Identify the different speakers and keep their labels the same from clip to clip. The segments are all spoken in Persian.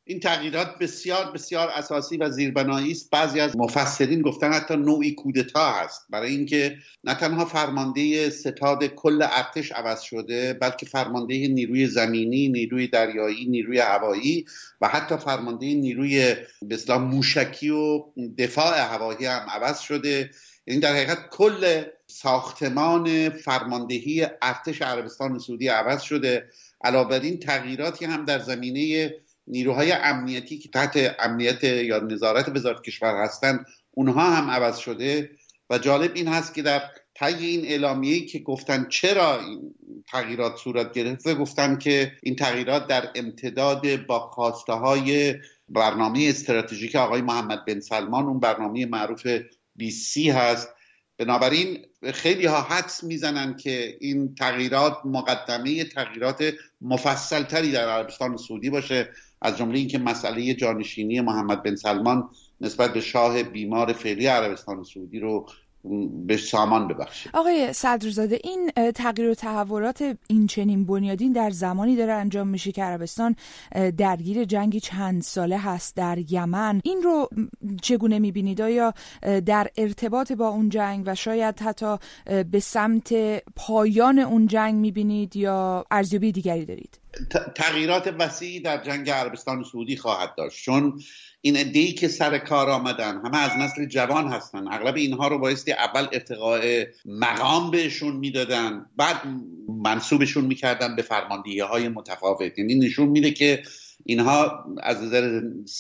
Speaker 1: این تغییرات بسیار بسیار اساسی و زیربنایی است. بعضی از مفسرین گفتن حتی نوعی کودتا هست، برای اینکه نه تنها فرمانده ستاد کل ارتش عوض شده، بلکه فرمانده نیروی زمینی، نیروی دریایی، نیروی هوایی و حتی فرمانده نیروی به اصطلاح موشکی و دفاع هوایی هم عوض شده. این در حقیقت کل ساختمان فرماندهی ارتش عربستان سعودی عوض شده. علاوه بر این تغییراتی هم در زمینه نیروهای امنیتی که تحت امنیت یا نظارت وزارت کشور هستند اونها هم عوض شده. و جالب این هست که در طی این اعلامیه‌ای که گفتن چرا این تغییرات صورت گرفته، گفتن که این تغییرات در امتداد با خواسته های برنامه استراتژیک آقای محمد بن سلمان، اون برنامه معروف 2030 هست. بنابراین خیلی ها حدس میزنن که این تغییرات مقدمه تغییرات مفصل تری در عربستان سعودی باشه، از جمله اینکه مسئله جانشینی محمد بن سلمان نسبت به شاه بیمار فعلی عربستان سعودی رو به سامان ببخشه.
Speaker 2: آقای صدرزاده، این تغییر و تحولات این چنین بنیادین در زمانی داره انجام میشه که عربستان درگیر جنگی چند ساله هست در یمن. این رو چگونه میبینید؟ آیا در ارتباط با اون جنگ و شاید حتی به سمت پایان اون جنگ میبینید یا ارزیابی دیگری دارید؟
Speaker 1: تغییرات وسیعی در جنگ عربستان سعودی خواهد داشت، چون این عده‌ای که سر کار آمدن همه از نسل جوان هستن. اغلب اینها رو بایستی اول ارتقاء مقام بهشون میدادن، بعد منصوبشون میکردن به فرماندهی‌های متفاوت. یعنی نشون میده که اینها از نظر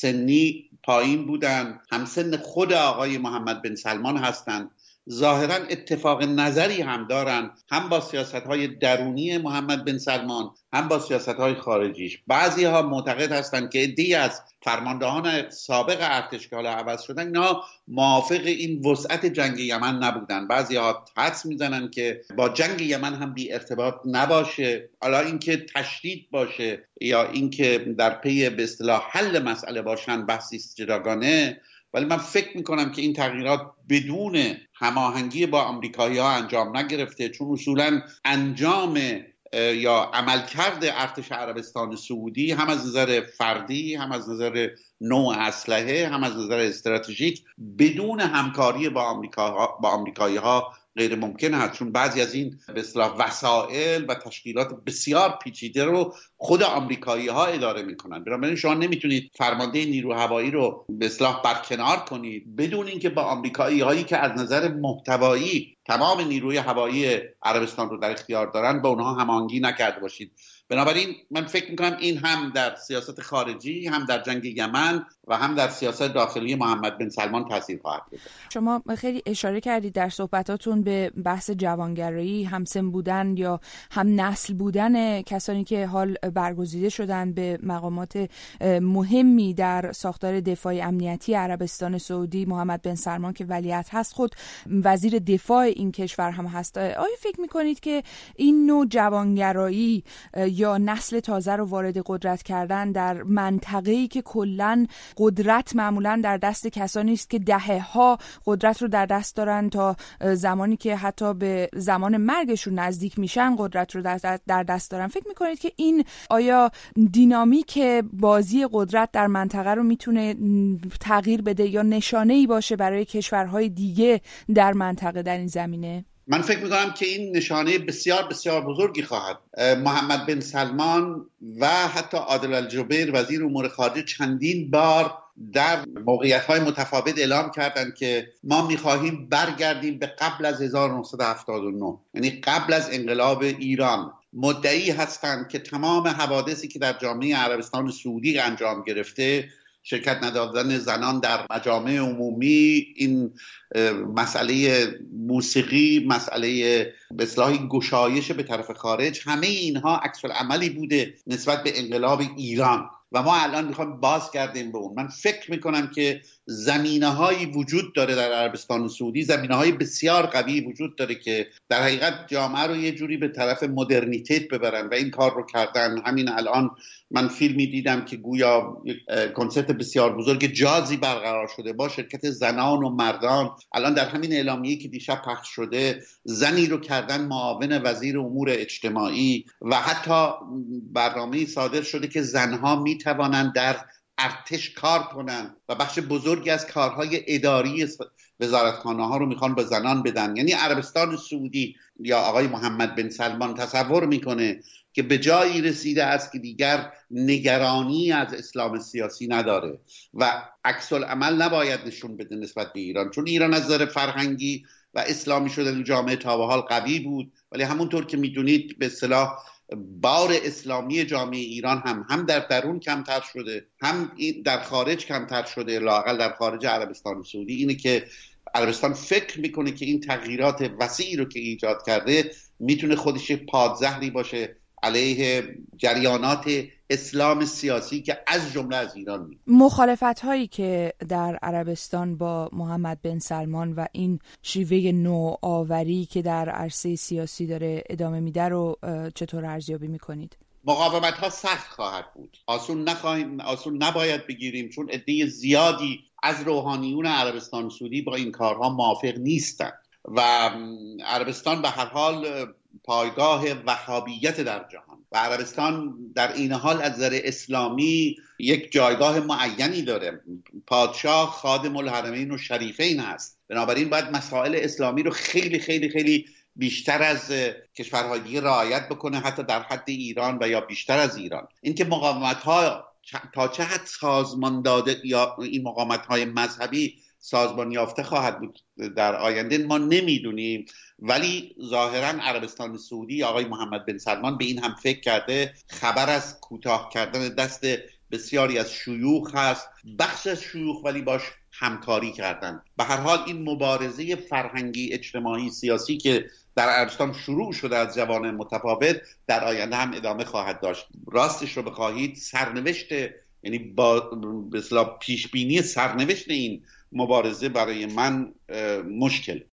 Speaker 1: سنی پایین بودن، همسن خود آقای محمد بن سلمان هستن. ظاهرا اتفاق نظری هم دارن، هم با سیاست‌های درونی محمد بن سلمان هم با سیاست‌های خارجیش. بعضی‌ها معتقد هستند که عده‌ای از فرماندهان سابق ارتش که حالا عوض شدن اینا موافق این وسعت جنگ یمن نبودن. بعضی‌ها حدس میزنن که با جنگ یمن هم بی ارتباط نباشه، حالا اینکه تشدید باشه یا اینکه در پی به اصطلاح حل مسئله باشن بحثی است جداگانه. ولی من فکر میکنم که این تغییرات بدون هماهنگی با آمریکایی‌ها انجام نگرفته، چون اصولاً انجام یا عملکرد ارتش عربستان سعودی هم از نظر فردی، هم از نظر نوع اسلحه، هم از نظر استراتژیک بدون همکاری با آمریکایی‌ها غیر ممکن هست، چون بعضی از این به اصطلاح وسایل و تشکیلات بسیار پیچیده رو خود آمریکایی‌ها اداره می‌کنن. بنابراین شما نمیتونید فرمانده نیرو هوایی رو به اصطلاح برکنار کنید بدون اینکه با آمریکایی‌هایی که از نظر محتوایی تمام نیروی هوایی عربستان رو در اختیار دارن با اونها هماهنگی نکرده باشید. بنابراین من فکر میکنم این هم در سیاست خارجی، هم در جنگ یمن و هم در سیاست داخلی محمد بن سلمان تاثیر خواهد گذاشت.
Speaker 2: شما خیلی اشاره کردید در صحبتاتون به بحث جوانگرایی، همسن بودن یا هم نسل بودن کسانی که حال برگزیده شدن به مقامات مهمی در ساختار دفاعی امنیتی عربستان سعودی. محمد بن سلمان که ولیعهد هست خود وزیر دفاع این کشور هم هست. آیا فکر میکنید که این نوع جوانگرایی یا نسل تازه رو وارد قدرت کردن در منطقه‌ای که کلاً قدرت معمولاً در دست کسانی است که دهه‌ها قدرت رو در دست دارن تا زمانی که حتی به زمان مرگشون نزدیک میشن قدرت رو در دست دارن، فکر میکنید که این آیا دینامیک بازی قدرت در منطقه رو میتونه تغییر بده یا نشانه‌ای باشه برای کشورهای دیگه در منطقه در این زمینه؟
Speaker 1: من فکر میکنم که این نشانه بسیار بسیار بزرگی خواهد. محمد بن سلمان و حتی عادل الجبیر وزیر امور خارجه چندین بار در موقعیت‌های متفاوت اعلام کردند که ما می‌خواهیم برگردیم به قبل از 1979، یعنی قبل از انقلاب ایران. مدعی هستند که تمام حوادثی که در جامعه عربستان سعودی انجام گرفته، شرکت ندادن زنان در مجامع عمومی، این مسئله موسیقی، مسئله به اصطلاح گشایش به طرف خارج، همه اینها عکس العملی بوده نسبت به انقلاب ایران و ما الان میخوایم باز گردیم به اون. من فکر میکنم که زمینه‌هایی وجود داره در عربستان سعودی، زمینه‌های بسیار قوی وجود داره که در حقیقت جامعه رو یه جوری به طرف مدرنیته ببرن و این کار رو کردن. همین الان من فیلمی دیدم که گویا کنسرت بسیار بزرگ جازی برقرار شده با شرکت زنان و مردان. الان در همین اعلامیه‌ای که دیشب پخش شده زنی رو کردن معاون وزیر امور اجتماعی و حتی برنامه‌ای صادر شده که زنها میتوانند در ارتش کار کنن و بخش بزرگی از کارهای اداری وزارتخانه ها رو میخوان به زنان بدن. یعنی عربستان سعودی یا آقای محمد بن سلمان تصور میکنه که به جایی رسیده است که دیگر نگرانی از اسلام سیاسی نداره و عکس العمل نباید نشون بده نسبت به ایران، چون ایران از نظر فرهنگی و اسلامی شدن جامعه تا به حال قوی بود، ولی همونطور که میدونید به اصطلاح بار اسلامی جامعه ایران هم در درون کمتر شده، هم در خارج کمتر شده، لااقل در خارج عربستان سعودی. اینه که عربستان فکر میکنه که این تغییرات وسیعی رو که ایجاد کرده میتونه خودش پادزهری باشه علیه جریانات اسلام سیاسی که از جمله از ایران میاد.
Speaker 2: مخالفت هایی که در عربستان با محمد بن سلمان و این شیوه نوآوری که در عرصه سیاسی داره ادامه میده رو چطور ارزیابی میکنید؟
Speaker 1: مقاومت ها سخت خواهد بود، آسون نباید بگیریم، چون عده زیادی از روحانیون عربستان سعودی با این کارها موافق نیستند و عربستان به هر حال پایگاه وهابیت در جهان و عربستان در این حال از نظر اسلامی یک جایگاه معینی داره. پادشاه خادم الحرمین و شریفین هست، بنابراین باید مسائل اسلامی رو خیلی خیلی خیلی بیشتر از کشورهای دیگه رعایت بکنه، حتی در حد ایران و یا بیشتر از ایران. اینکه مقاومت‌ها تا چه حد سازمان داده یا این مقاومت‌های مذهبی سازمان یافته خواهد بود در آینده ما نمیدونیم، ولی ظاهرا عربستان سعودی آقای محمد بن سلمان به این هم فکر کرده. خبر از کوتاه کردن دست بسیاری از شیوخ هست، بخش از شیوخ ولی باش همکاری کردن. به هر حال این مبارزه فرهنگی اجتماعی سیاسی که در عربستان شروع شده از جوان متفاوت در آینده هم ادامه خواهد داشت. راستش رو بخواهید سرنوشت، یعنی با به اصطلاح پیش بینی سرنوشت این مبارزه برای من مشکل.